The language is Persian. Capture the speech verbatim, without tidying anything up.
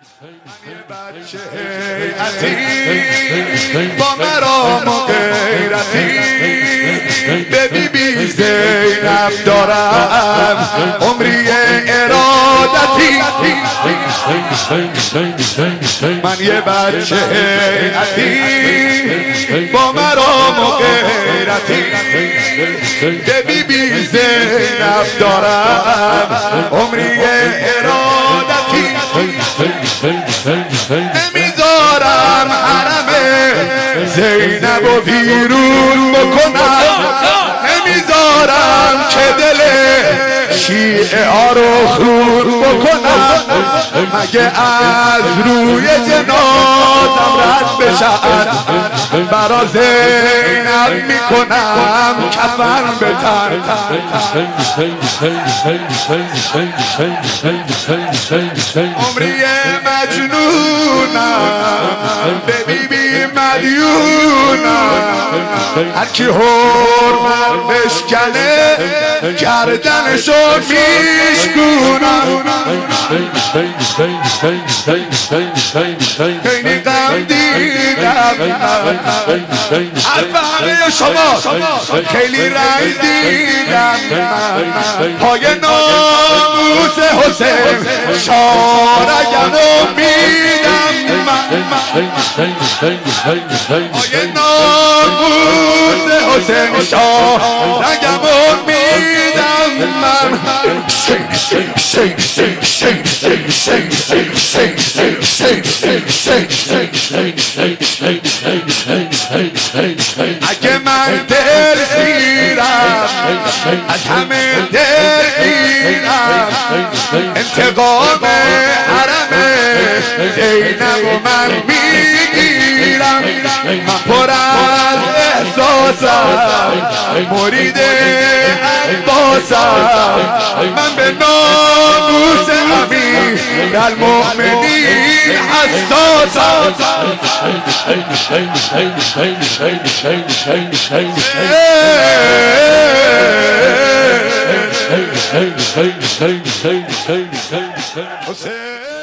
بچه هیئتی با مرام و غیرتی به بی بی زینب دارم عمری ارادتی. من یه بچه هیئتی با مرام و غیرتی به بی بی زینب دارم عمری ارادتی. نمیذارم حرم زینب و ویرون بکنم، نمیذارم که دل شیعه ها رو خون بکنم. مگه از روی جنازم رد بشن برا زینب میکنم کفن به تن. عمری مجنونم به بی بی مدیونم، هرکی حرمت بشکنه گردنشو میشکونم. خیلی غم دیدم از همه شما، خیلی رنج دیدم پای ناموس حسین شارگمو میدم. پای ناموس حسین شارگمو میدم من. اگه من دل سیرم از همه دل گیرم انتقام حرم زینب و من میگیرم. من پر از احساسم مرید عباسم، من به ناموس امیر المؤمنین حساسم. حسین